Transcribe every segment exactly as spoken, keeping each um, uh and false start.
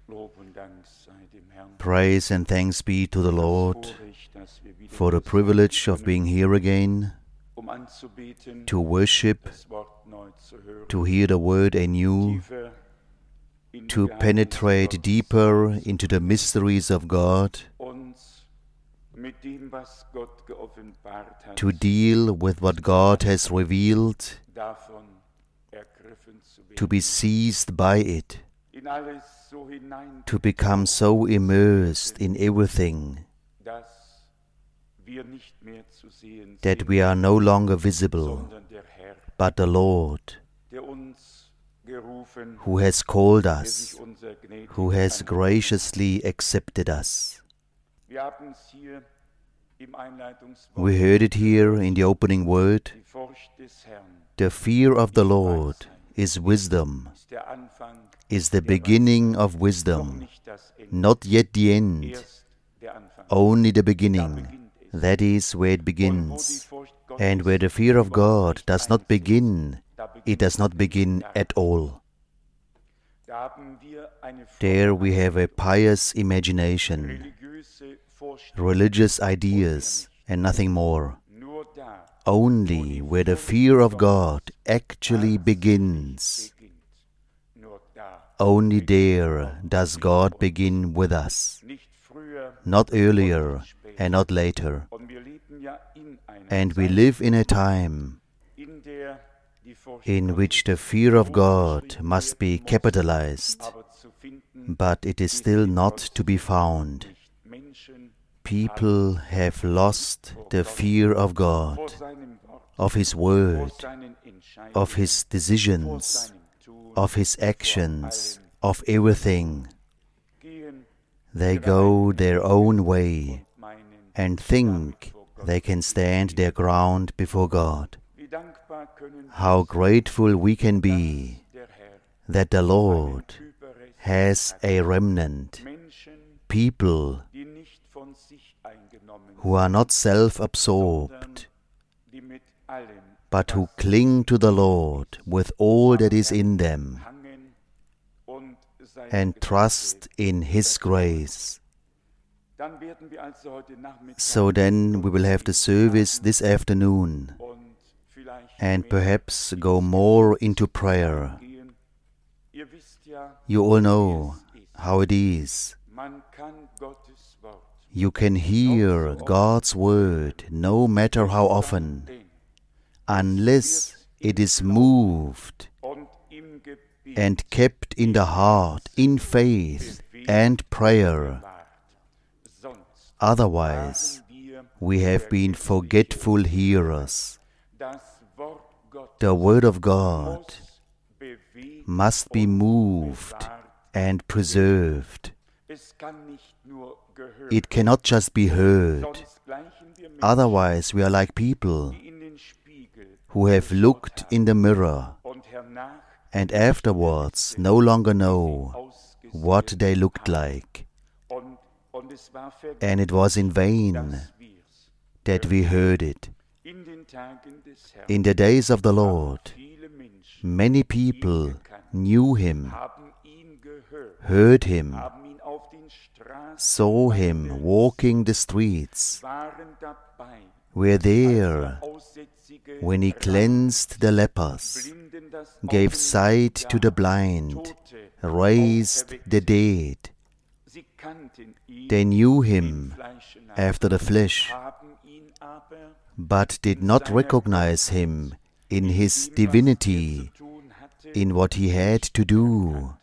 Praise and thanks be to the Lord for the privilege of being here again, to worship, to hear the word anew, to penetrate deeper into the mysteries of God, to deal with what God has revealed, to be seized by it, to become so immersed in everything that we are no longer visible, but the Lord, who has called us, who has graciously accepted us. We heard it here in the opening word. The fear of the Lord is wisdom, is the beginning of wisdom, not yet the end, only the beginning. That is where it begins. And where the fear of God does not begin, it does not begin at all. There we have a pious imagination, religious ideas, and nothing more. Only where the fear of God actually begins, only there does God begin with us, not earlier and not later. And we live in a time in which the fear of God must be capitalized, but it is still not to be found. People have lost the fear of God, of His word, of His decisions, of His actions, of everything. They go their own way and think they can stand their ground before God. How grateful we can be that the Lord has a remnant, people who are not self-absorbed, but who cling to the Lord with all that is in them and trust in His grace. So then we will have the service this afternoon and perhaps go more into prayer. You all know how it is. You can hear God's word no matter how often, unless it is moved and kept in the heart in faith and prayer. Otherwise, we have been forgetful hearers. The word of God must be moved and preserved. It cannot just be heard. Otherwise, we are like people who have looked in the mirror and afterwards no longer know what they looked like. And it was in vain that we heard it. In the days of the Lord, many people knew Him, heard Him, saw Him walking the streets, were there when He cleansed the lepers, gave sight to the blind, raised the dead. They knew Him after the flesh, but did not recognize Him in His divinity, in what He had to do,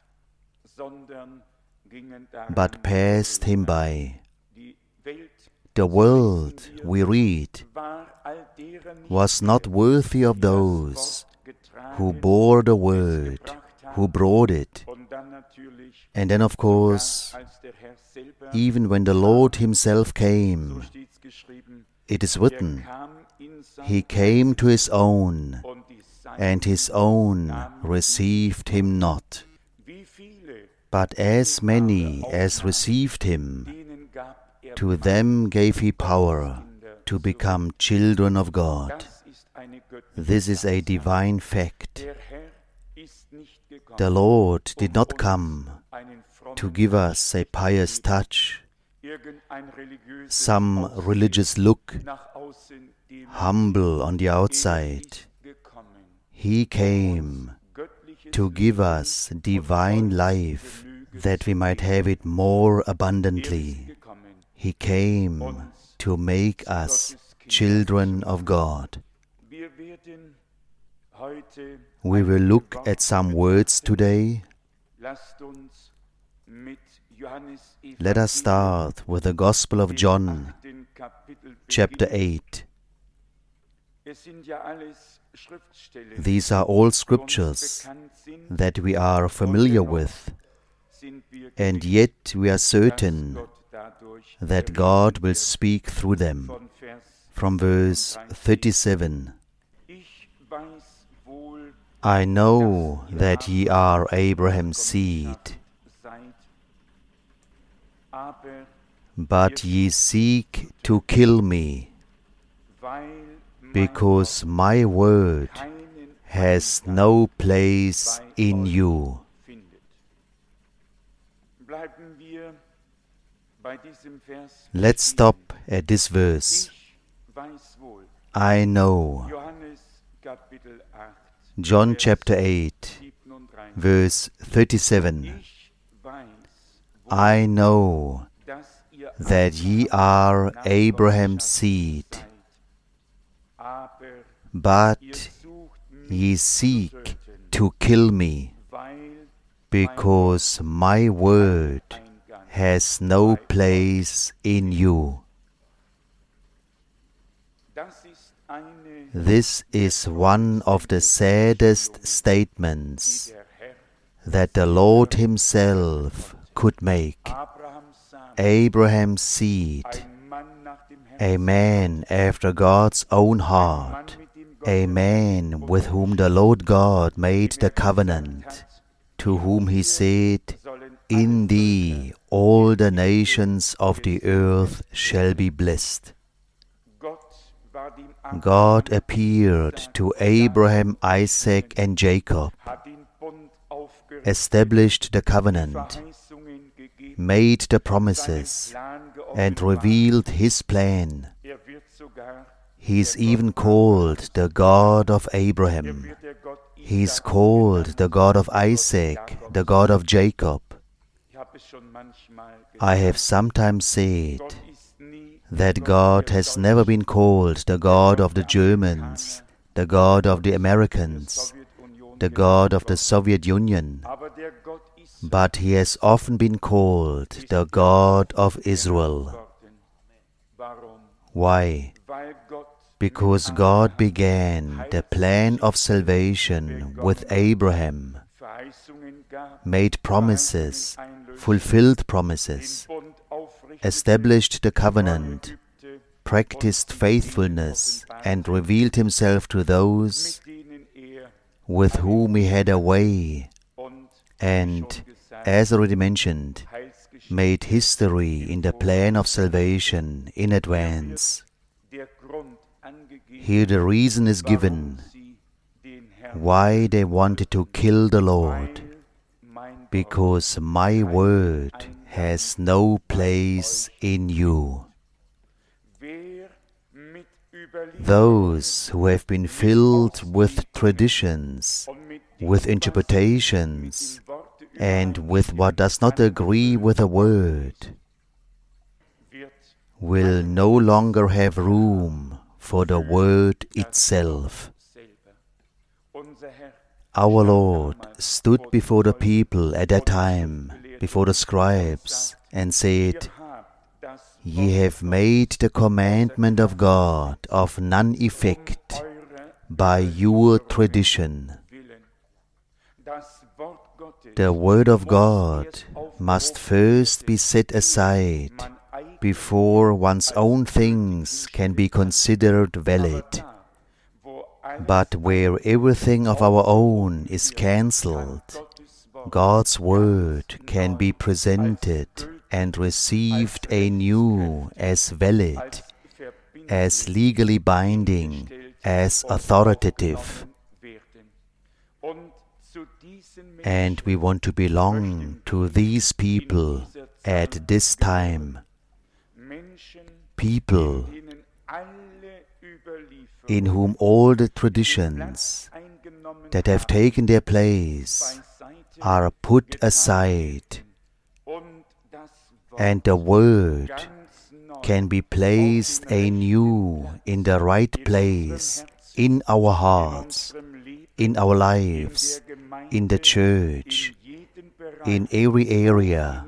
but passed Him by. The world, we read, was not worthy of those who bore the word, who brought it. And then, of course, even when the Lord Himself came, it is written, He came to His own, and His own received Him not. But as many as received Him, to them gave He power to become children of God. This is a divine fact. The Lord did not come to give us a pious touch, some religious look, humble on the outside. He came to give us divine life, that we might have it more abundantly. He came to make us children of God. We will look at some words today. Let us start with the Gospel of John, chapter eight. These are all scriptures that we are familiar with, and yet we are certain that God will speak through them. From verse thirty-seven, I know that ye are Abraham's seed, but ye seek to kill me, because my word has no place in you. Let's stop at this verse. I know. John chapter eight, verse thirty-seven. I know that ye are Abraham's seed, but ye seek to kill me, because my word has no place in you. This is one of the saddest statements that the Lord Himself could make. Abraham's seed, a man after God's own heart, a man with whom the Lord God made the covenant, to whom He said, in thee all the nations of the earth shall be blessed. God appeared to Abraham, Isaac, and Jacob, established the covenant, made the promises, and revealed His plan. He is even called the God of Abraham. He is called the God of Isaac, the God of Jacob. I have sometimes said that God has never been called the God of the Germans, the God of the Americans, the God of the Soviet Union, but He has often been called the God of Israel. Why? Because God began the plan of salvation with Abraham, made promises, fulfilled promises, established the covenant, practiced faithfulness, and revealed Himself to those with whom He had a way, and, as already mentioned, made history in the plan of salvation in advance. Here the reason is given why they wanted to kill the Lord, because my word has no place in you. Those who have been filled with traditions, with interpretations, and with what does not agree with a word, will no longer have room for the word itself. Our Lord stood before the people at that time, before the scribes, and said, Ye have made the commandment of God of none effect by your tradition. The word of God must first be set aside before one's own things can be considered valid. But where everything of our own is cancelled, God's word can be presented and received anew as valid, as legally binding, as authoritative. And we want to belong to these people at this time. People in whom all the traditions that have taken their place are put aside, and the Word can be placed anew in the right place in our hearts, in our lives, in the church, in every area,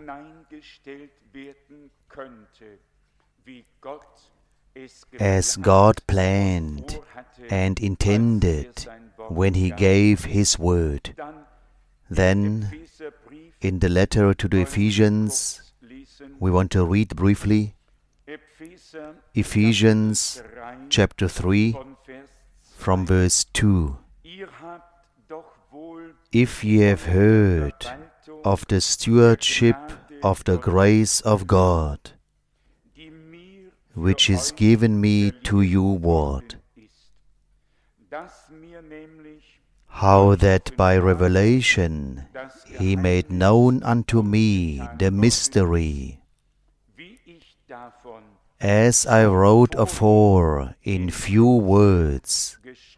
as God planned and intended when He gave His Word. Then, in the letter to the Ephesians, we want to read briefly Ephesians chapter three from verse two. If ye have heard of the stewardship of the grace of God, which is given me to you ward, how that by revelation He made known unto me the mystery, as I wrote afore in few words.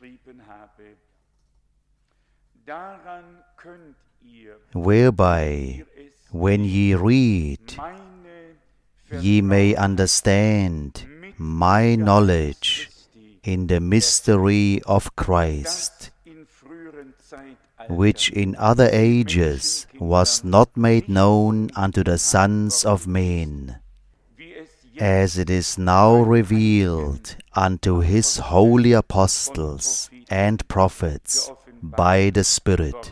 Whereby, when ye read, ye may understand my knowledge in the mystery of Christ, which in other ages was not made known unto the sons of men, as it is now revealed unto His holy apostles and prophets by the Spirit.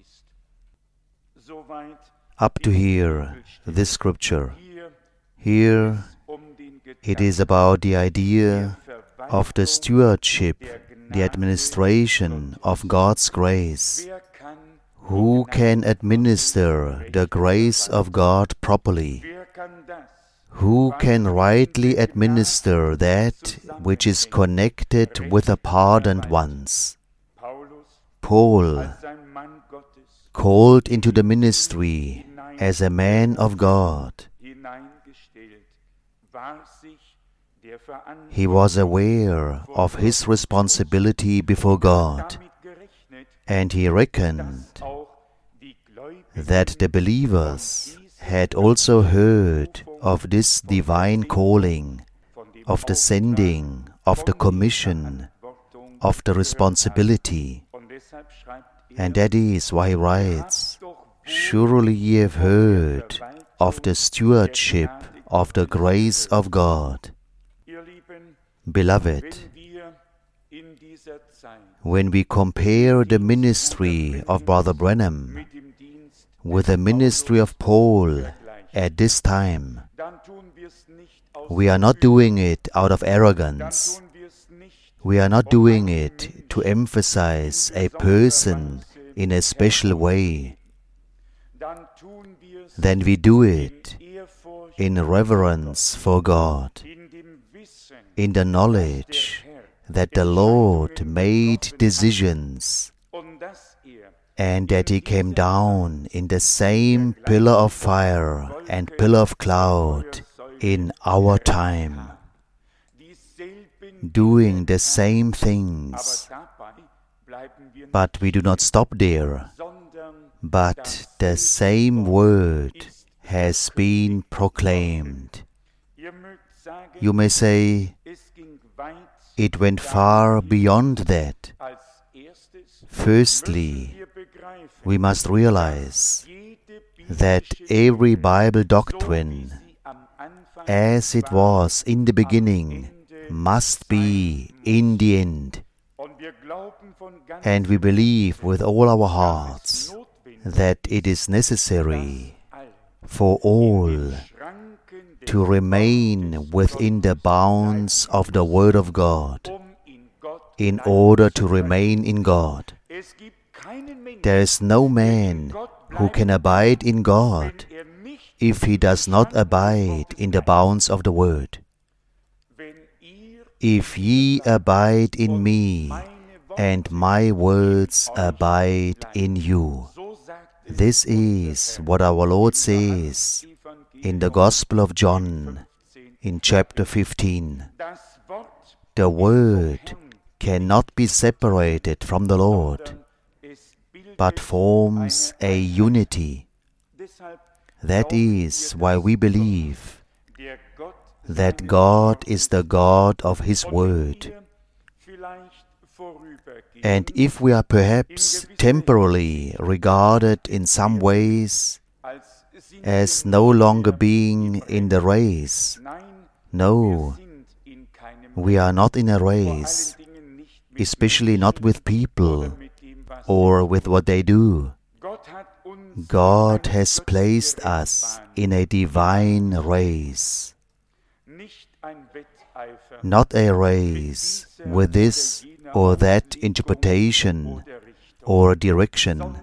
Up to here, this scripture. Here it is about the idea of the stewardship, the administration of God's grace. Who can administer the grace of God properly? Who can rightly administer that which is connected with the pardoned ones? Paul, called into the ministry as a man of God, he was aware of his responsibility before God, and he reckoned that the believers had also heard of this divine calling, of the sending, of the commission, of the responsibility. And that is why he writes, surely ye have heard of the stewardship of the grace of God. Beloved, when we compare the ministry of Brother Branham with the ministry of Paul at this time, we are not doing it out of arrogance. We are not doing it to emphasize a person in a special way. Then we do it in reverence for God, in the knowledge that the Lord made decisions and that He came down in the same pillar of fire and pillar of cloud in our time, doing the same things. But we do not stop there, but the same word has been proclaimed. You may say, it went far beyond that. Firstly, we must realize that every Bible doctrine, as it was in the beginning, must be in the end. And we believe with all our hearts that it is necessary for all to remain within the bounds of the Word of God in order to remain in God. There is no man who can abide in God if he does not abide in the bounds of the Word. If ye abide in me, and my words abide in you. This is what our Lord says in the Gospel of John, in chapter fifteen. The Word cannot be separated from the Lord, but forms a unity. That is why we believe that God is the God of His Word. And if we are perhaps temporarily regarded in some ways as no longer being in the race, no, we are not in a race, especially not with people or with what they do. God has placed us in a divine race, not a race with this or that interpretation or direction,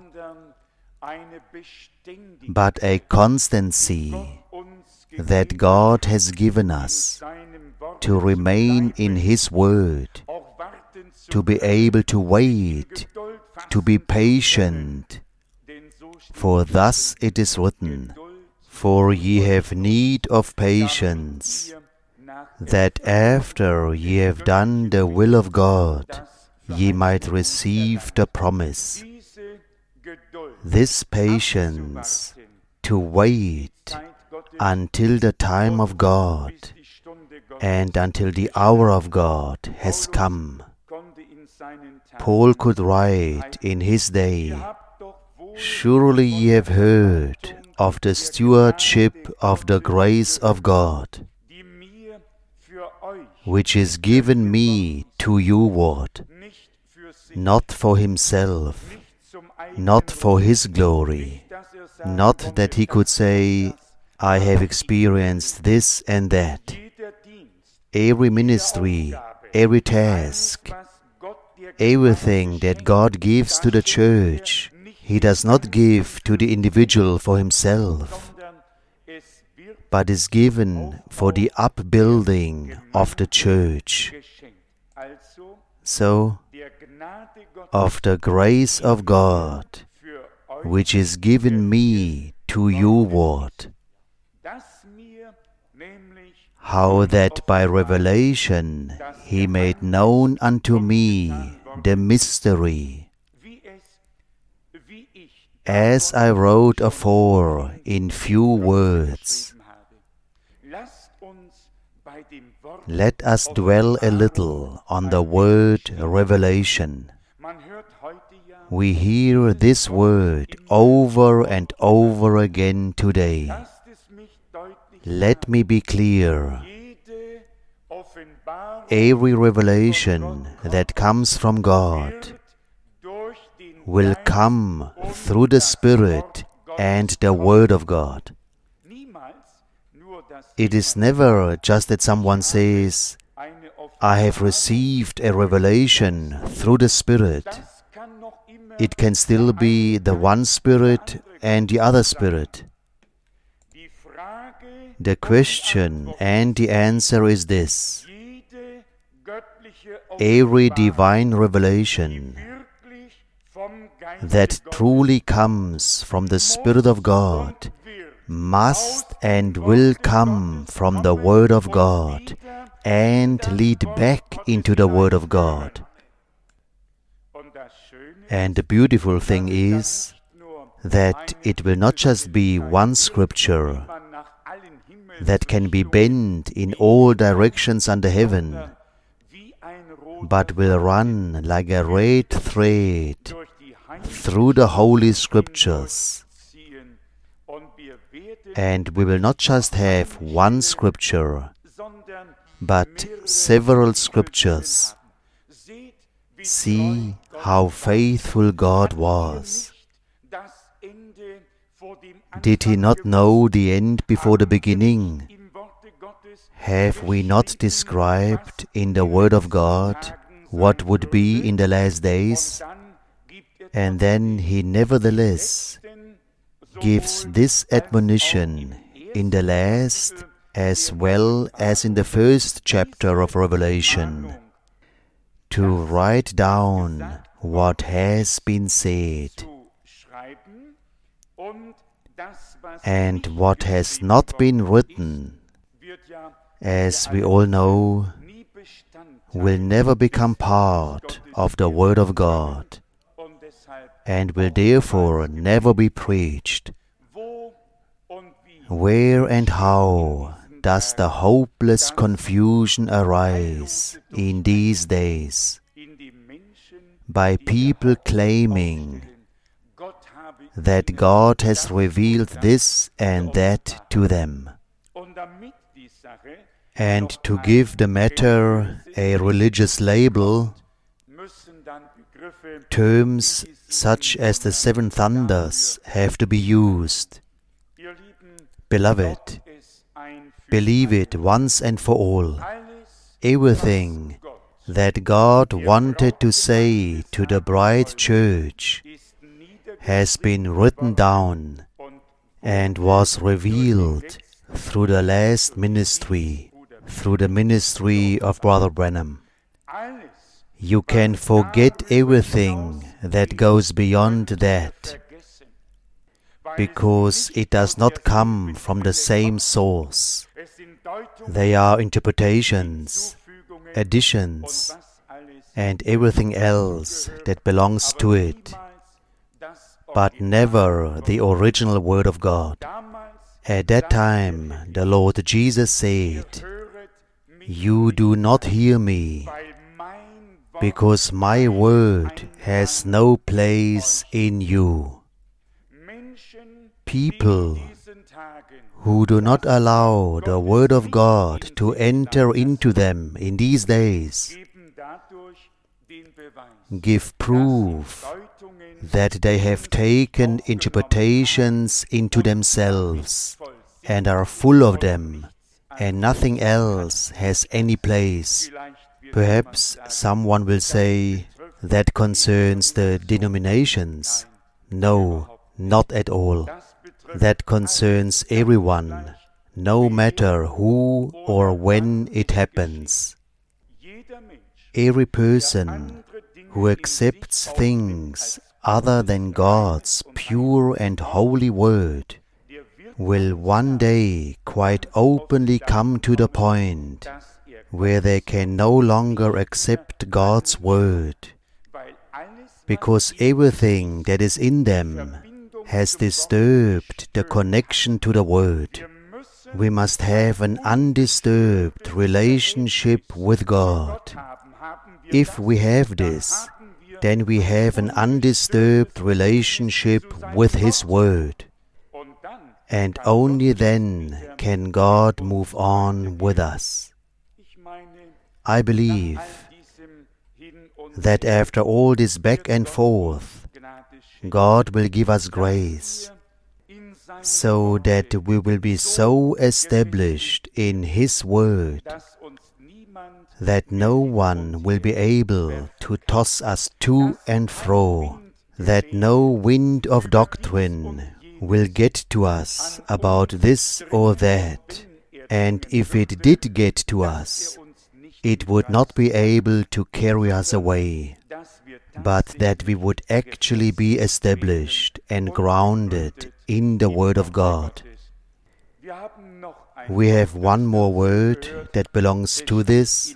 but a constancy that God has given us to remain in His Word, to be able to wait, to be patient. For thus it is written, "For ye have need of patience, that after ye have done the will of God, ye might receive the promise." This patience, to wait until the time of God and until the hour of God has come. Paul could write in his day, "Surely ye have heard of the stewardship of the grace of God, which is given me to you ward, not for himself, not for his glory, not that he could say, I have experienced this and that." Every ministry, every task, everything that God gives to the church, He does not give to the individual for himself, but is given for the upbuilding of the church. So, of the grace of God, which is given me to you ward, how that by revelation He made known unto me the mystery, as I wrote afore in few words. Let us dwell a little on the word revelation. We hear this word over and over again today. Let me be clear. Every revelation that comes from God will come through the Spirit and the Word of God. It is never just that someone says, I have received a revelation through the Spirit. It can still be the one Spirit and the other Spirit. The question and the answer is this: every divine revelation that truly comes from the Spirit of God must and will come from the Word of God and lead back into the Word of God. And the beautiful thing is that it will not just be one scripture that can be bent in all directions under heaven, but will run like a red thread through the Holy Scriptures. And we will not just have one scripture, but several scriptures. See how faithful God was. Did He not know the end before the beginning? Have we not described in the Word of God what would be in the last days? And then He nevertheless gives this admonition in the last as well as in the first chapter of Revelation, to write down what has been said, And what has not been written, as we all know, will never become part of the Word of God, and will therefore never be preached. Where and how does the hopeless confusion arise in these days? By people claiming that God has revealed this and that to them. And to give the matter a religious label, terms such as the seven thunders have to be used. Beloved, believe it once and for all. Everything that God wanted to say to the bride church has been written down and was revealed through the last ministry, through the ministry of Brother Branham. You can forget everything that goes beyond that, because it does not come from the same source. They are interpretations, additions, and everything else that belongs to it, but never the original Word of God. At that time, the Lord Jesus said, "You do not hear me, because my word has no place in you." People who do not allow the Word of God to enter into them in these days give proof that they have taken interpretations into themselves and are full of them, and nothing else has any place. Perhaps someone will say, that concerns the denominations. No, not at all. That concerns everyone, no matter who or when it happens. Every person who accepts things other than God's pure and holy Word will one day quite openly come to the point where they can no longer accept God's Word, because everything that is in them has disturbed the connection to the Word. We must have an undisturbed relationship with God. If we have this, then we have an undisturbed relationship with His Word. And only then can God move on with us. I believe that after all this back and forth, God will give us grace, so that we will be so established in His Word that no one will be able to toss us to and fro, that no wind of doctrine will get to us about this or that, and if it did get to us, it would not be able to carry us away, but that we would actually be established and grounded in the Word of God. We have one more word that belongs to this.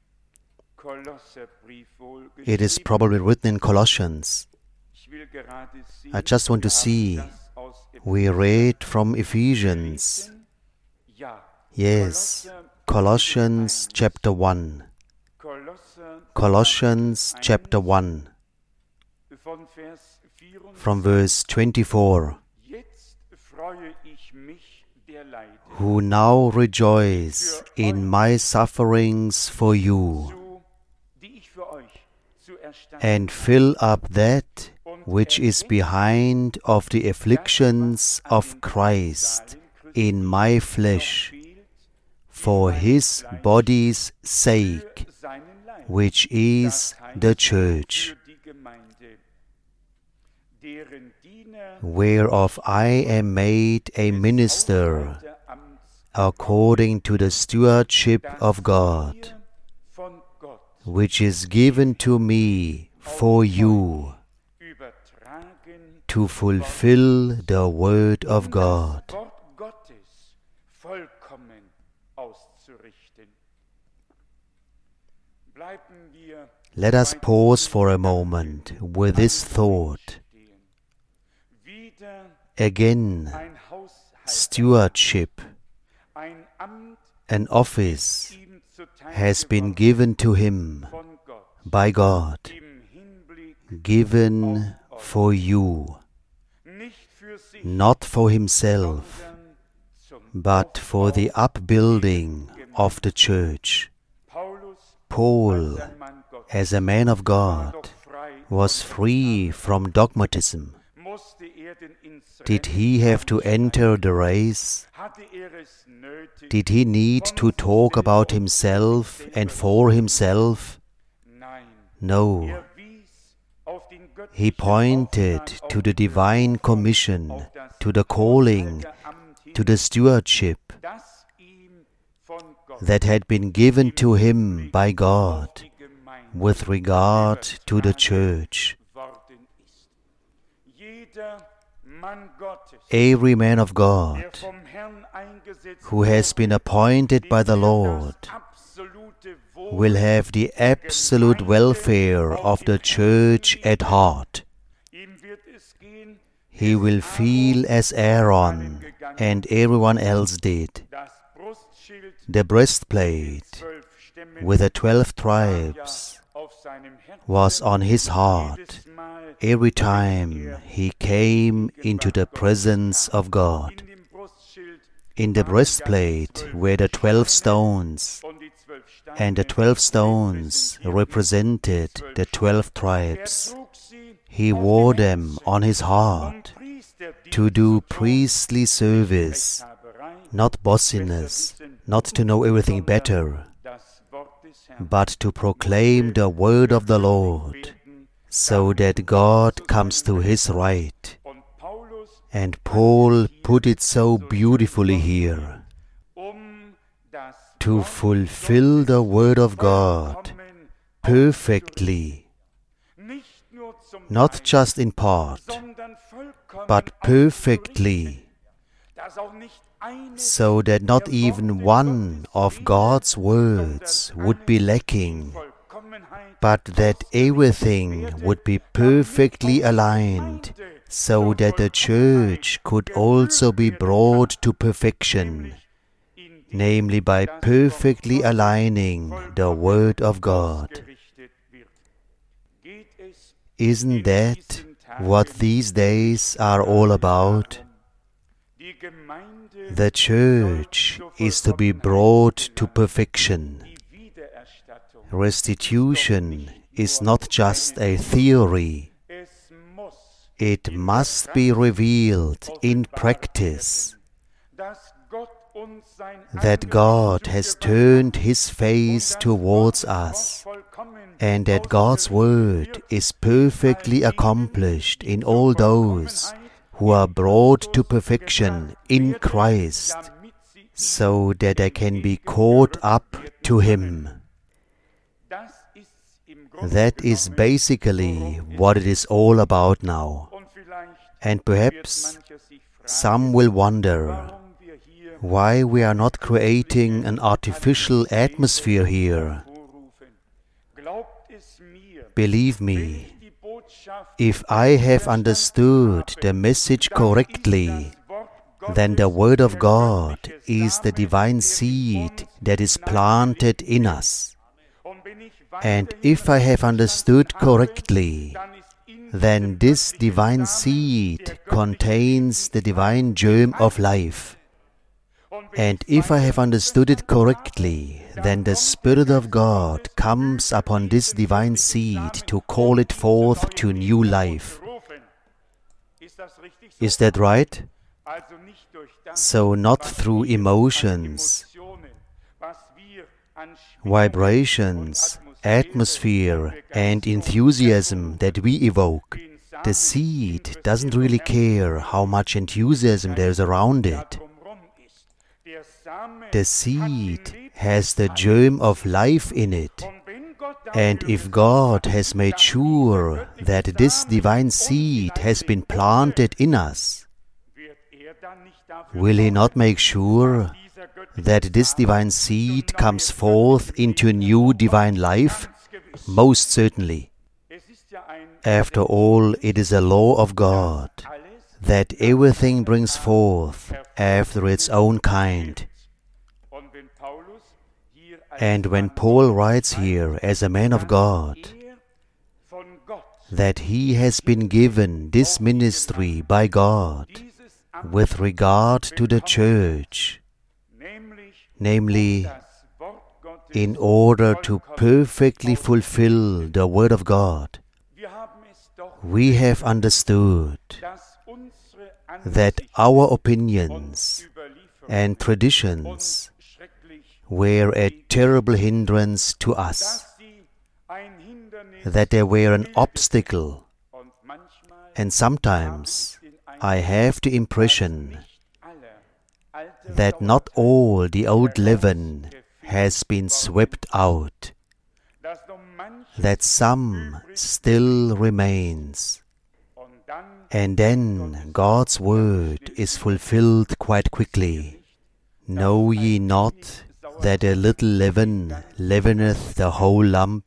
It is probably written in Colossians. I just want to see. We read from Ephesians. Yes, Colossians chapter one. Colossians chapter one. From verse twenty-four. Who now rejoice in my sufferings for you, and fill up that which is behind of the afflictions of Christ in my flesh, for His body's sake, which is the church, whereof I am made a minister according to the stewardship of God, which is given to me for you, to fulfill the word of God. Let us pause for a moment with this thought. Again, stewardship, an office, has been given to him by God, given for you, not for himself, but for the upbuilding of the church. Paul, as a man of God, was free from dogmatism. Did he have to enter the race? Did he need to talk about himself and for himself? No. He pointed to the divine commission, to the calling, to the stewardship that had been given to him by God with regard to the church. Every man of God who has been appointed by the Lord will have the absolute welfare of the church at heart. He will feel as Aaron and everyone else did. The breastplate with the twelve tribes was on his heart every time he came into the presence of God. In the breastplate were the twelve stones, and the twelve stones represented the twelve tribes. He wore them on his heart to do priestly service, not bossiness, not to know everything better, but to proclaim the word of the Lord, so that God comes to his right. And Paul put it so beautifully here. To fulfill the word of God perfectly, not just in part, but perfectly, so that not even one of God's words would be lacking, but that everything would be perfectly aligned, so that the church could also be brought to perfection, namely by perfectly aligning the Word of God. Isn't that what these days are all about? The church is to be brought to perfection. Restitution is not just a theory. It must be revealed in practice that God has turned his face towards us, and that God's word is perfectly accomplished in all those who are brought to perfection in Christ, so that they can be caught up to him. That is basically what it is all about now. And perhaps some will wonder why we are not creating an artificial atmosphere here. Believe me, if I have understood the message correctly, then the Word of God is the divine seed that is planted in us. And if I have understood correctly, then this divine seed contains the divine germ of life. And if I have understood it correctly, then the Spirit of God comes upon this divine seed to call it forth to new life. Is that right? So not through emotions, vibrations, atmosphere and enthusiasm that we evoke. The seed doesn't really care how much enthusiasm there is around it. The seed has the germ of life in it, And if God has made sure that this divine seed has been planted in us, will He not make sure that this divine seed comes forth into a new divine life? Most certainly. After all, it is a law of God that everything brings forth after its own kind. And when Paul writes here as a man of God that he has been given this ministry by God with regard to the church, namely, in order to perfectly fulfill the Word of God, we have understood that our opinions and traditions were a terrible hindrance to us, that they were an obstacle, and sometimes I have the impression that not all the old leaven has been swept out, that some still remains. And then God's word is fulfilled quite quickly. Know ye not that a little leaven leaveneth the whole lump?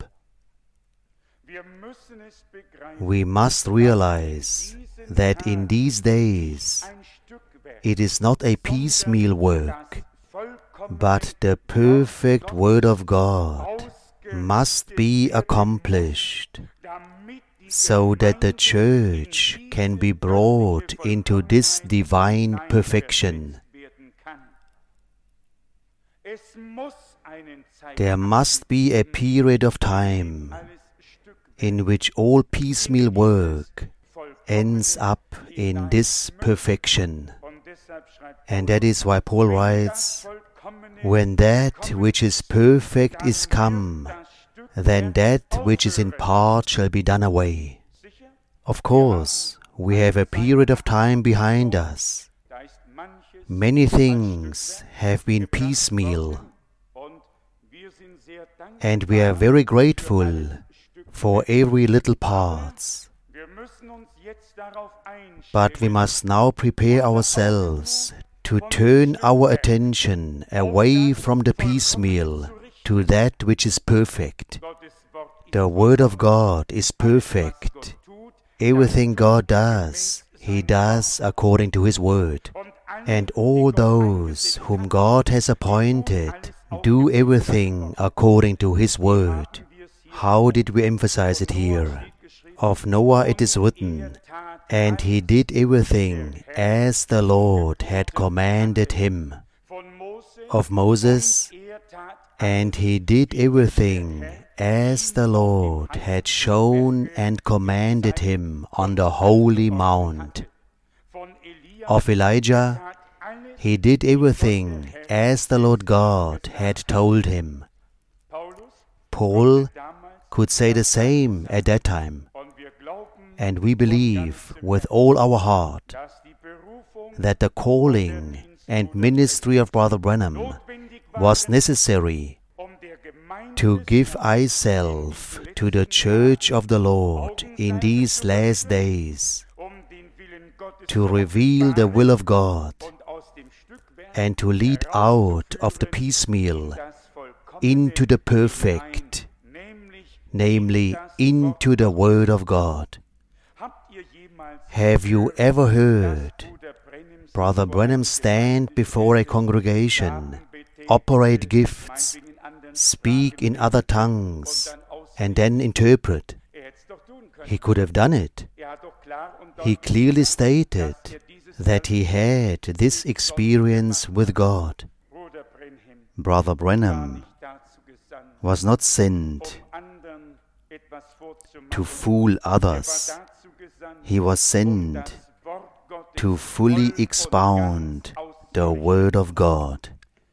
We must realize that in these days it is not a piecemeal work, but the perfect Word of God must be accomplished, so that the church can be brought into this divine perfection. There must be a period of time in which all piecemeal work ends up in this perfection. And that is why Paul writes, when that which is perfect is come, then that which is in part shall be done away. Of course, we have a period of time behind us. Many things have been piecemeal, and we are very grateful for every little parts. But we must now prepare ourselves to turn our attention away from the piecemeal to that which is perfect. The Word of God is perfect. Everything God does, He does according to His Word. And all those whom God has appointed do everything according to His Word. How did we emphasize it here? Of Noah it is written, and he did everything as the Lord had commanded him. Of Moses, and he did everything as the Lord had shown and commanded him on the holy mount. Of Elijah, he did everything as the Lord God had told him. Paul could say the same at that time. And we believe with all our heart that the calling and ministry of Brother Branham was necessary to give thyself to the church of the Lord in these last days, to reveal the will of God, and to lead out of the piecemeal into the perfect, namely into the Word of God. Have you ever heard Brother Branham stand before a congregation, operate gifts, speak in other tongues, and then interpret? He could have done it. He clearly stated that he had this experience with God. Brother Branham was not sent to fool others. He was sent to fully expound the Word of God.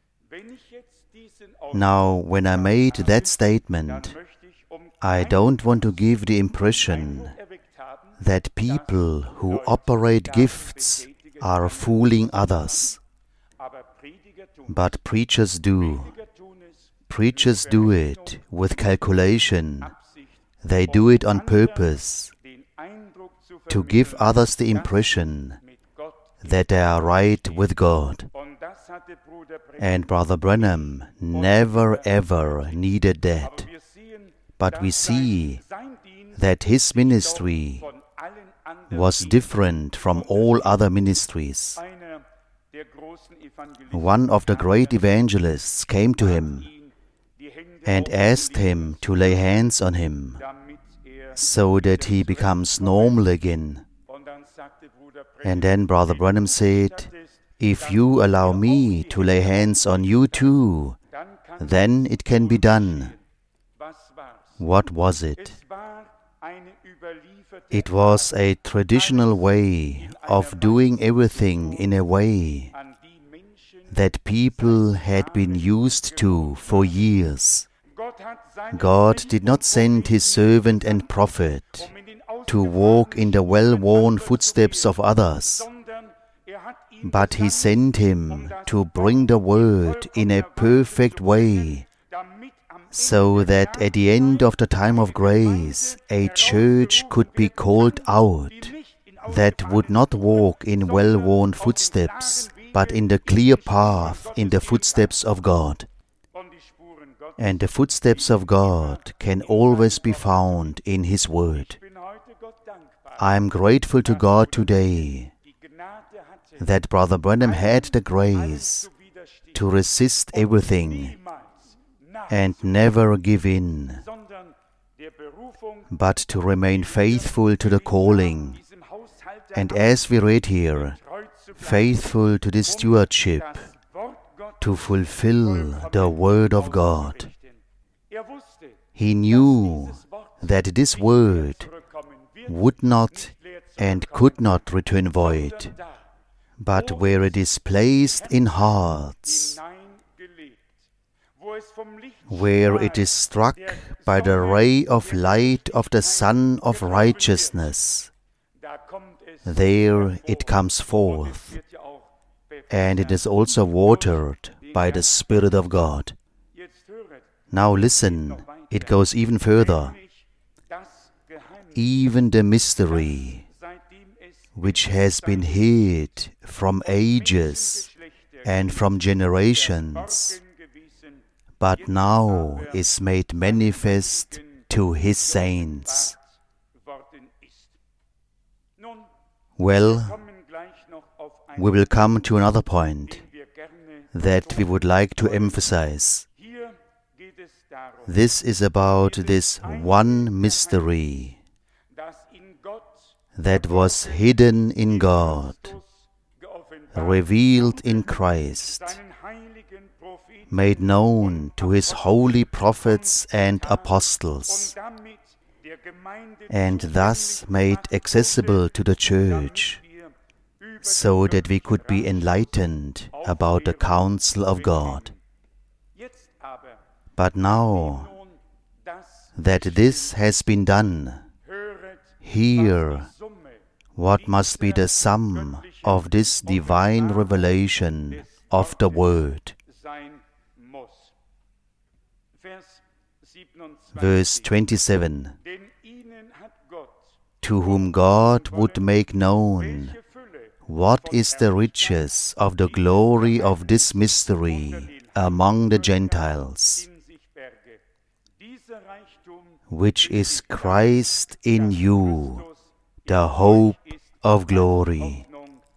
Now, when I made that statement, I don't want to give the impression that people who operate gifts are fooling others. But preachers do. Preachers do it with calculation. They do it on purpose to give others the impression that they are right with God. And Brother Branham never ever needed that. But we see that his ministry was different from all other ministries. One of the great evangelists came to him and asked him to lay hands on him so that he becomes normal again. And then Brother Branham said, "If you allow me to lay hands on you too, then it can be done." What was it? It was a traditional way of doing everything in a way that people had been used to for years. God did not send His servant and prophet to walk in the well-worn footsteps of others, but He sent him to bring the word in a perfect way, so that at the end of the time of grace, a church could be called out that would not walk in well-worn footsteps, but in the clear path in the footsteps of God. And the footsteps of God can always be found in His Word. I am grateful to God today that Brother Branham had the grace to resist everything and never give in, but to remain faithful to the calling, and as we read here, faithful to the stewardship, to fulfill the Word of God. He knew that this Word would not and could not return void, but where it is placed in hearts, where it is struck by the ray of light of the Sun of Righteousness, there it comes forth, and it is also watered by the Spirit of God. Now listen, it goes even further. Even the mystery which has been hid from ages and from generations, but now is made manifest to His saints. Well, we will come to another point that we would like to emphasize. This is about this one mystery that was hidden in God, revealed in Christ, made known to His holy prophets and apostles, and thus made accessible to the church, so that we could be enlightened about the counsel of God. But now that this has been done, hear what must be the sum of this divine revelation of the Word. Verse twenty-seven. To whom God would make known what is the riches of the glory of this mystery among the Gentiles, which is Christ in you, the hope of glory.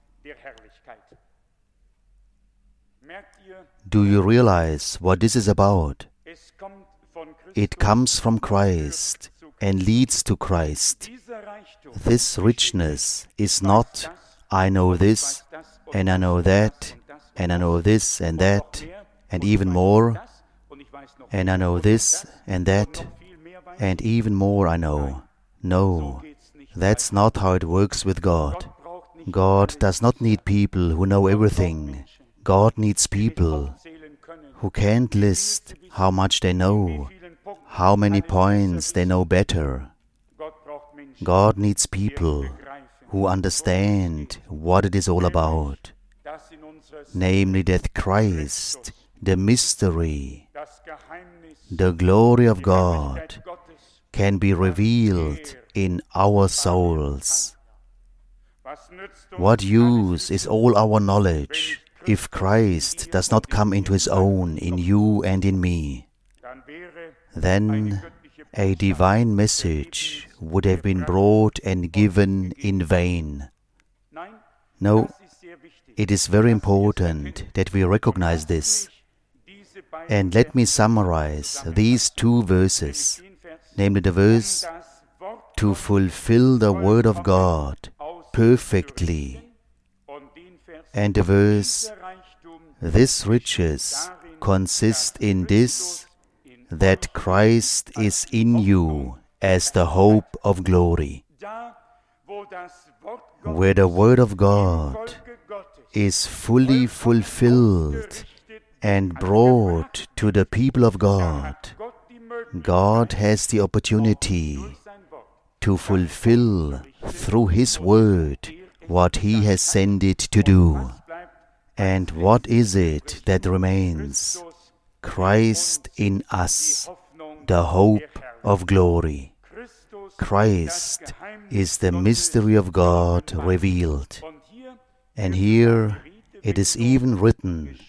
Do you realize what this is about? It comes from Christ and leads to Christ. This richness is not, I know this, and I know that, and I know this and that, and even more, and I know this and that, and even more I know. No, that's not how it works with God. God does not need people who know everything. God needs people who can't list how much they know, how many points they know better. God needs people who understand what it is all about, namely that Christ, the mystery, the glory of God can be revealed in our souls. What use is all our knowledge if Christ does not come into His own in you and in me? Then a divine message would have been brought and given in vain. No, it is very important that we recognize this. And let me summarize these two verses, namely the verse, to fulfill the Word of God perfectly, and the verse, this riches consist in this, that Christ is in you as the hope of glory. Where the Word of God is fully fulfilled and brought to the people of God, God has the opportunity to fulfill through His Word what He has sent it to do. And what is it that remains? Christ in us, the hope of glory. Christ is the mystery of God revealed. And here it is even written,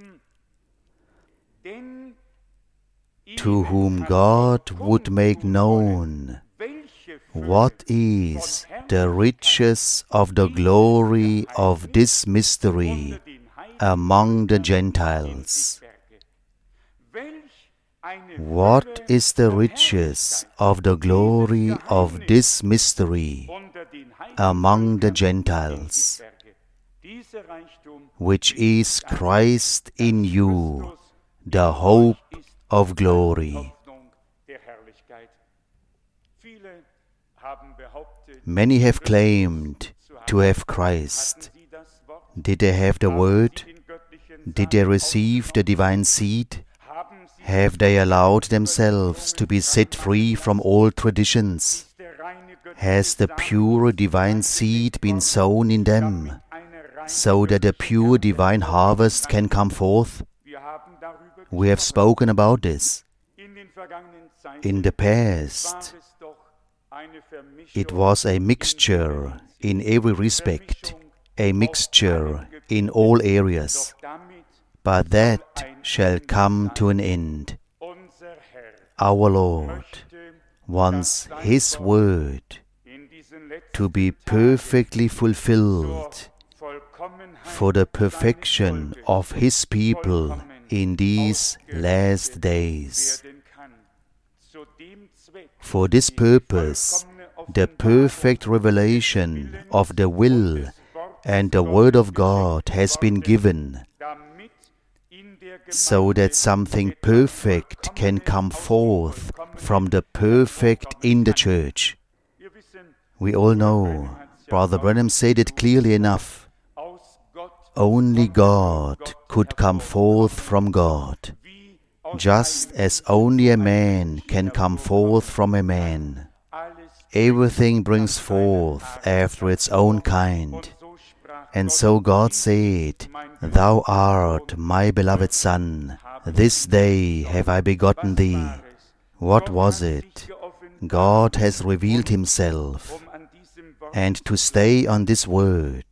to whom God would make known what is the riches of the glory of this mystery among the Gentiles. What is the riches of the glory of this mystery among the Gentiles, which is Christ in you, the hope of glory? Many have claimed to have Christ. Did they have the Word? Did they receive the divine seed? Have they allowed themselves to be set free from all traditions? Has the pure divine seed been sown in them, so that a pure divine harvest can come forth? We have spoken about this. In the past, it was a mixture in every respect, a mixture in all areas. But that shall come to an end. Our Lord wants His Word to be perfectly fulfilled for the perfection of His people in these last days. For this purpose, the perfect revelation of the will and the Word of God has been given, so that something perfect can come forth from the perfect in the church. We all know, Brother Branham said it clearly enough, only God could come forth from God, just as only a man can come forth from a man. Everything brings forth after its own kind. And so God said, Thou art my beloved Son, this day have I begotten thee. What was it? God has revealed Himself. And to stay on this word,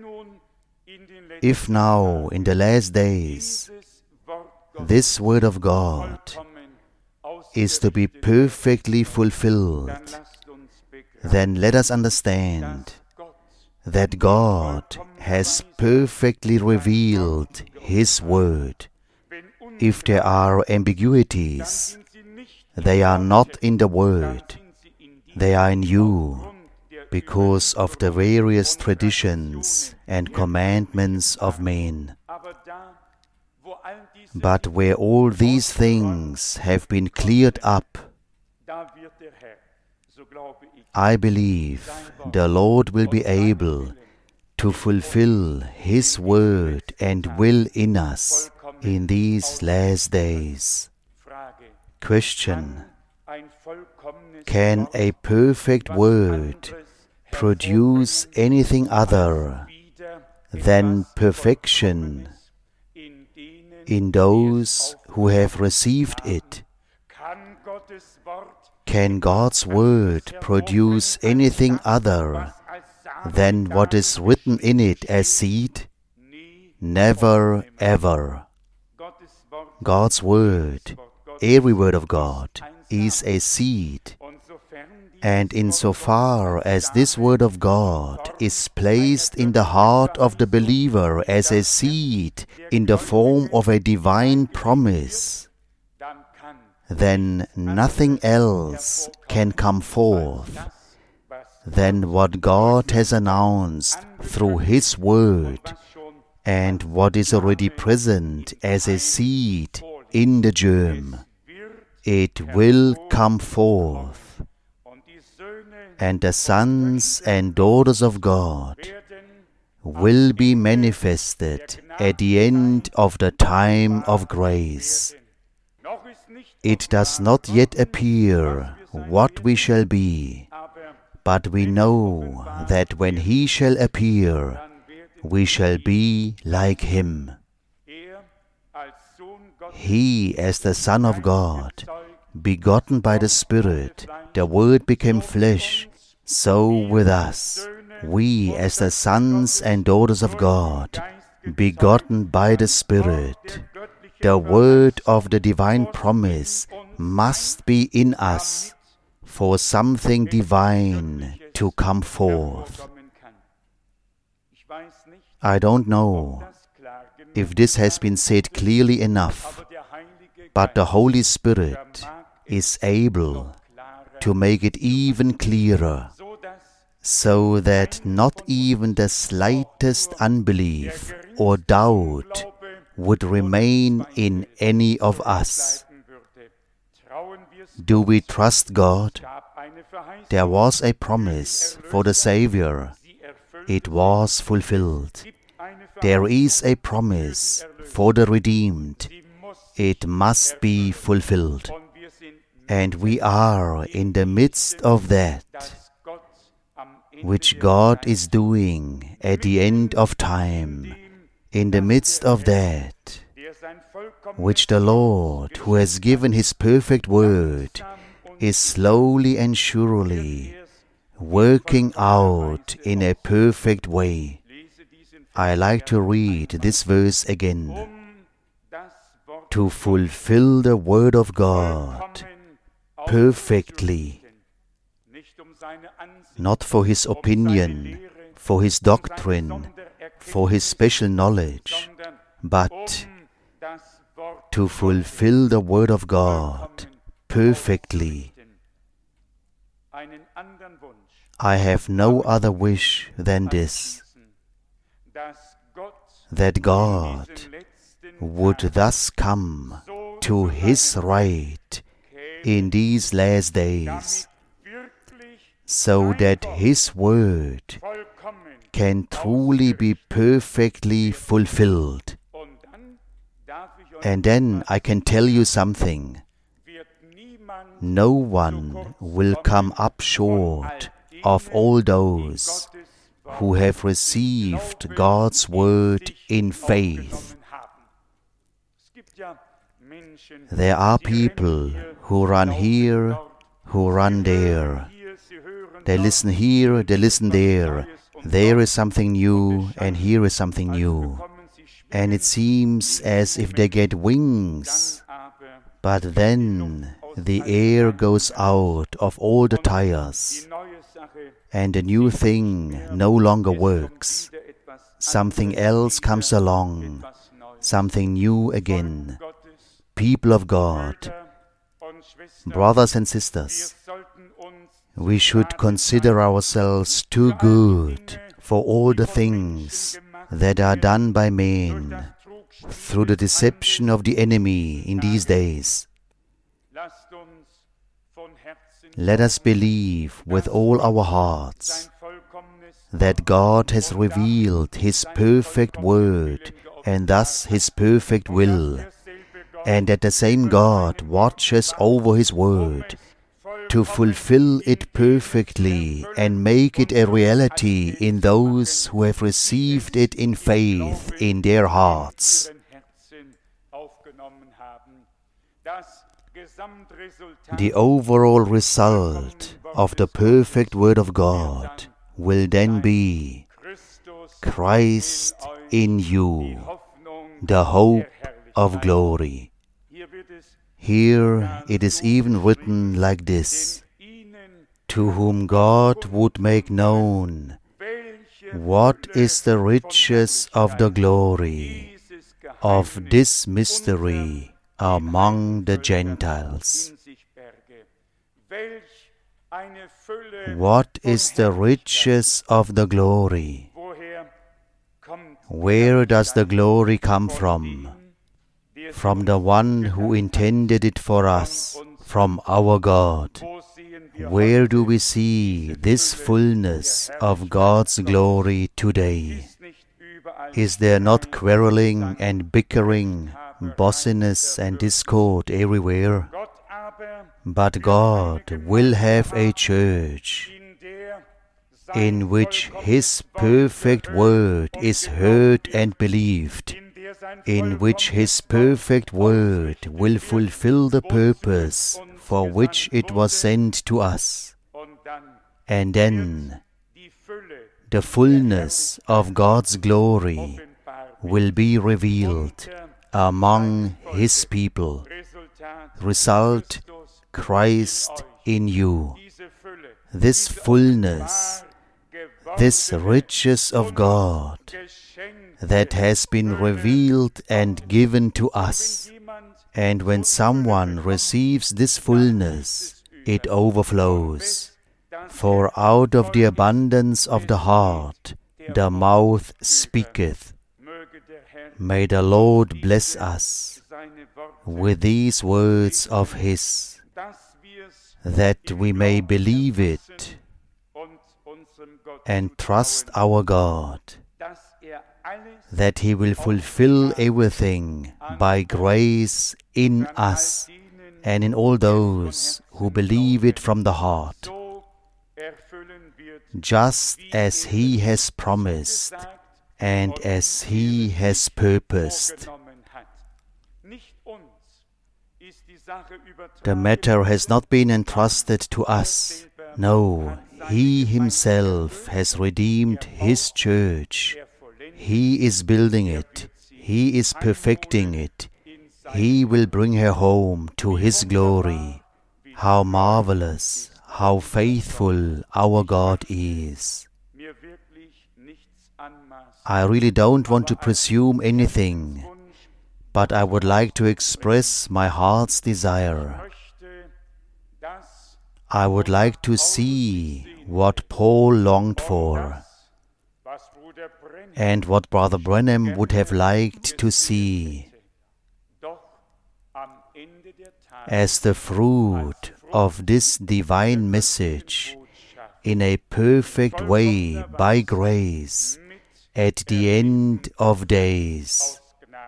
if now in the last days this Word of God is to be perfectly fulfilled, then let us understand that God has perfectly revealed His Word. If there are ambiguities, they are not in the Word, they are in you, because of the various traditions and commandments of men. But where all these things have been cleared up, I believe the Lord will be able to fulfill His Word and will in us in these last days. Question: can a perfect Word produce anything other than perfection in those who have received it. Can God's Word produce anything other than what is written in it as seed? Never, ever. God's Word, every word of God, is a seed. And insofar as this Word of God is placed in the heart of the believer as a seed in the form of a divine promise, then nothing else can come forth than what God has announced through His Word and what is already present as a seed in the germ. It will come forth, and the sons and daughters of God will be manifested at the end of the time of grace. It does not yet appear what we shall be, but we know that when He shall appear, we shall be like Him. He, as the Son of God, begotten by the Spirit, the Word became flesh, so with us, we as the sons and daughters of God, begotten by the Spirit, the word of the divine promise must be in us for something divine to come forth. I don't know if this has been said clearly enough, but the Holy Spirit is able to make it even clearer, so that not even the slightest unbelief or doubt would remain in any of us. Do we trust God? There was a promise for the Savior. It was fulfilled. There is a promise for the redeemed. It must be fulfilled. And we are in the midst of that, which God is doing at the end of time. In the midst of that, which the Lord, who has given His perfect word, is slowly and surely working out in a perfect way. I like to read this verse again. To fulfill the word of God perfectly, not for His opinion, for His doctrine, for His special knowledge, but to fulfill the Word of God perfectly. I have no other wish than this, that God would thus come to His right in these last days, so that His Word can truly be perfectly fulfilled. And then I can tell you something. No one will come up short of all those who have received God's Word in faith. There are people who run here, who run there. They listen here, they listen there. There is something new, and here is something new. And it seems as if they get wings, but then the air goes out of all the tires, and the new thing no longer works. Something else comes along, something new again. People of God, brothers and sisters, we should consider ourselves too good for all the things that are done by men through the deception of the enemy in these days. Let us believe with all our hearts that God has revealed His perfect word and thus His perfect will, and that the same God watches over His word to fulfill it perfectly and make it a reality in those who have received it in faith in their hearts. The overall result of the perfect Word of God will then be Christ in you, the hope of glory. Here it is even written like this: to whom God would make known what is the riches of the glory of this mystery among the Gentiles. What is the riches of the glory? Where does the glory come from? From the one who intended it for us, from our God. Where do we see this fullness of God's glory today? Is there not quarreling and bickering, bossiness and discord everywhere? But God will have a church in which His perfect word is heard and believed, in which His perfect word will fulfill the purpose for which it was sent to us. And then the fullness of God's glory will be revealed among His people. Result, Christ in you. This fullness, this riches of God that has been revealed and given to us. And when someone receives this fullness, it overflows. For out of the abundance of the heart, the mouth speaketh. May the Lord bless us with these words of His, that we may believe it and trust our God, that He will fulfill everything by grace in us and in all those who believe it from the heart, just as He has promised and as He has purposed. The matter has not been entrusted to us. No, He Himself has redeemed His church. He is building it. He is perfecting it. He will bring her home to His glory. How marvelous, how faithful our God is. I really don't want to presume anything, but I would like to express my heart's desire. I would like to see what Paul longed for, and what Brother Branham would have liked to see as the fruit of this divine message in a perfect way by grace at the end of days.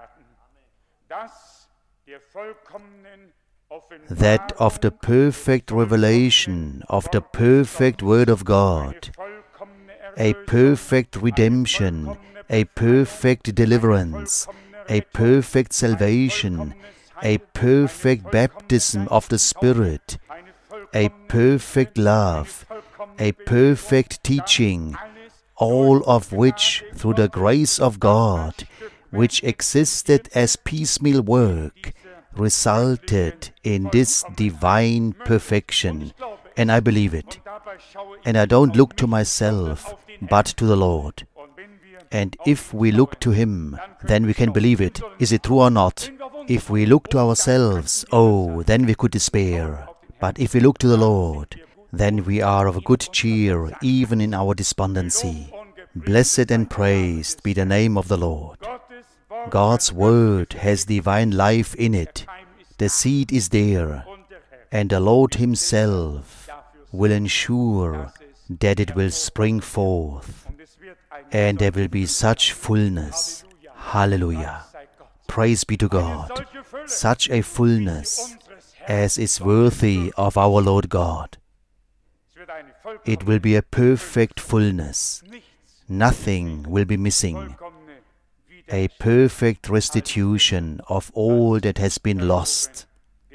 That of the perfect revelation of the perfect Word of God, a perfect redemption, a perfect deliverance, a perfect salvation, a perfect baptism of the Spirit, a perfect love, a perfect teaching, all of which through the grace of God, which existed as piecemeal work, resulted in this divine perfection. And I believe it. And I don't look to myself, but to the Lord. And if we look to Him, then we can believe it. Is it true or not? If we look to ourselves, oh, then we could despair. But if we look to the Lord, then we are of good cheer, even in our despondency. Blessed and praised be the name of the Lord. God's Word has divine life in it. The seed is there, and the Lord Himself will ensure that it will spring forth, and there will be such fullness. Hallelujah. Praise be to God. Such a fullness as is worthy of our Lord God. It will be a perfect fullness. Nothing will be missing. a perfect restitution of all that has been lost.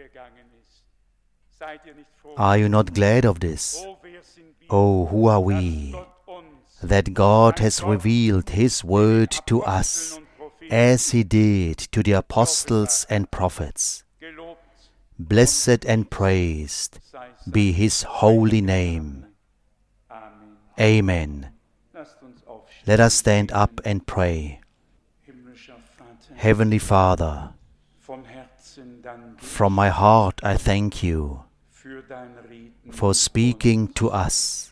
Are you not glad of this? Oh, who are we, that God has revealed His word to us, as He did to the apostles and prophets. Blessed and praised be His holy name. Amen. Let us stand up and pray. Heavenly Father, from my heart I thank You for speaking to us.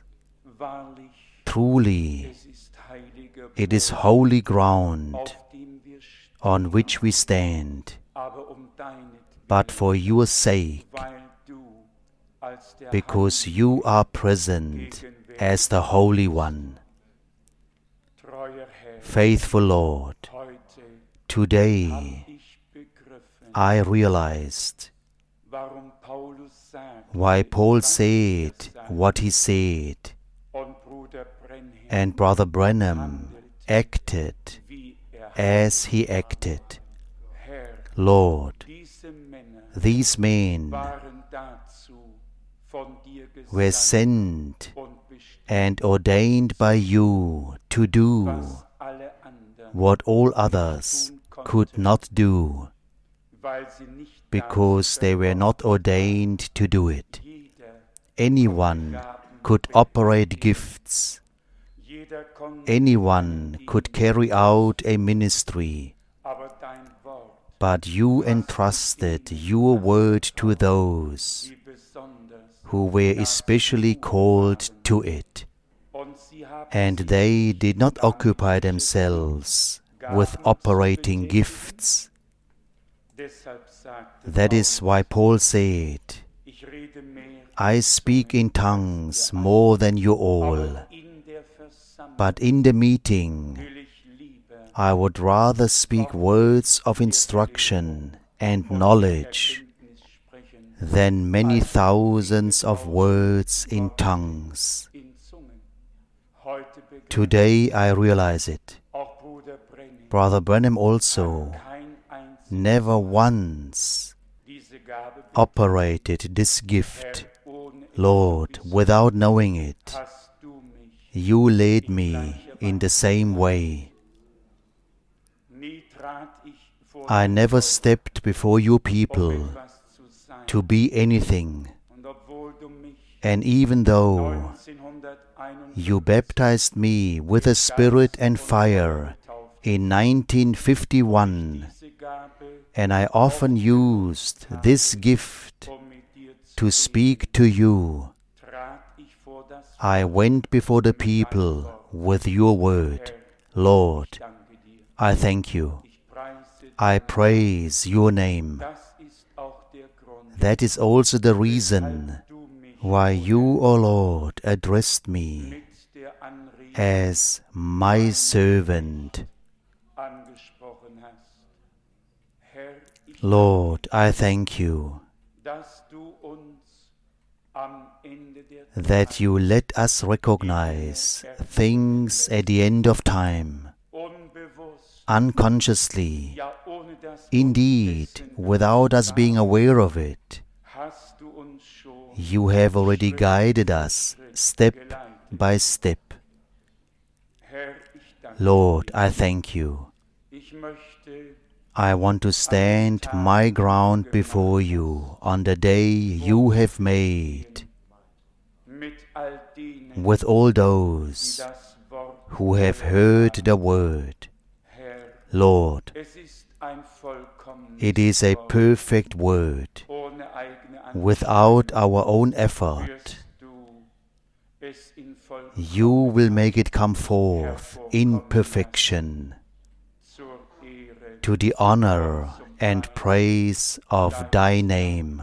Truly, it is holy ground on which we stand, but for Your sake, because You are present as the Holy One. Faithful Lord, today I realized why Paul said what he said, and Brother Branham acted as he acted. Lord, these men were sent and ordained by You to do what all others could not do, because they were not ordained to do it. Anyone could operate gifts. Anyone could carry out a ministry. But You entrusted Your word to those who were especially called to it, and they did not occupy themselves with operating gifts. That is why Paul said, I speak in tongues more than you all, but in the meeting I would rather speak words of instruction and knowledge than many thousands of words in tongues. Today I realize it. Brother Branham also never once operated this gift. Lord, without knowing it, You led me in the same way. I never stepped before Your people to be anything, and even though You baptized me with the Spirit and fire in nineteen fifty-one, and I often used this gift to speak to You, I went before the people with Your word. Lord, I thank You. I praise Your name. That is also the reason why You, O Lord, addressed me as my servant. Lord, I thank You that You let us recognize things at the end of time, unconsciously, indeed, without us being aware of it. You have already guided us step by step. Lord, I thank You. I want to stand my ground before You on the day You have made, with all those who have heard the word. Lord, it is a perfect word. Without our own effort, You will make it come forth in perfection, to the honor and praise of Thy name.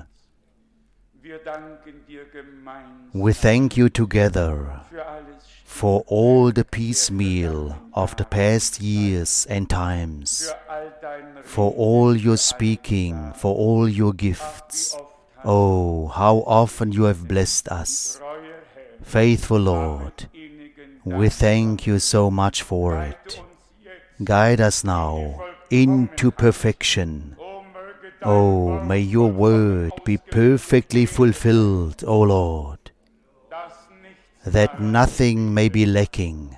We thank You together for all the piecemeal of the past years and times, for all Your speaking, for all Your gifts. Oh, how often You have blessed us. Faithful Lord, we thank You so much for it. Guide us now into perfection. Oh, may your word be perfectly fulfilled, O Lord, that nothing may be lacking.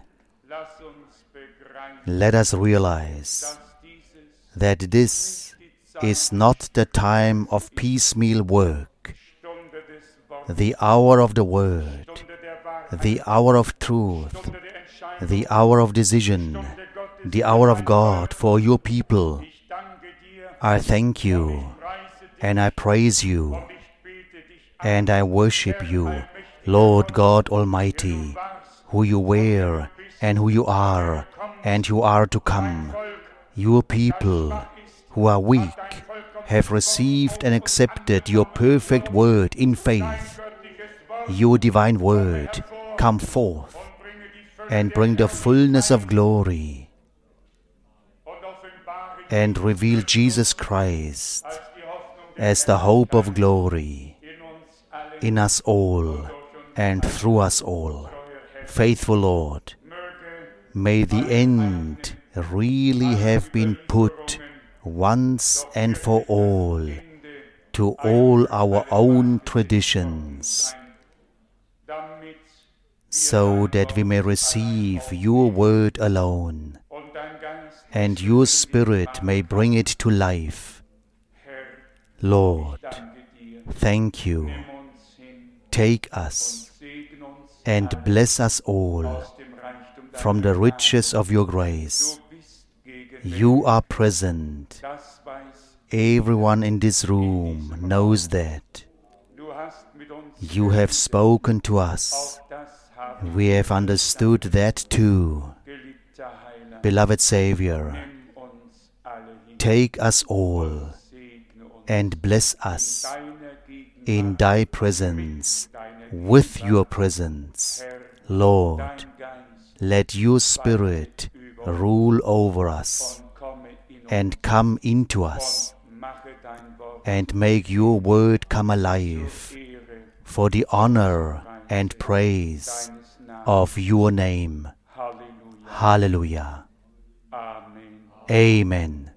Let us realize that this is not the time of piecemeal work, the hour of the word, the hour of truth, the hour of decision, the hour of God for your people. I thank you, and I praise you, and I worship you, Lord God Almighty, who you were, and who you are, and you are to come. Your people, who are weak, have received and accepted your perfect word in faith. Your divine word, come forth and bring the fullness of glory and reveal Jesus Christ as the hope of glory in us all and through us all. Faithful Lord, may the end really have been put once and for all to all our own traditions, so that we may receive your word alone, and your Spirit may bring it to life. Lord, thank you. Take us and bless us all from the riches of your grace. You are present. Everyone in this room knows that. You have spoken to us. We have understood that too. Beloved Savior, take us all and bless us in thy presence, with your presence. Lord, let your Spirit rule over us and come into us, and make your word come alive for the honor and praise of your name. Hallelujah. Amen.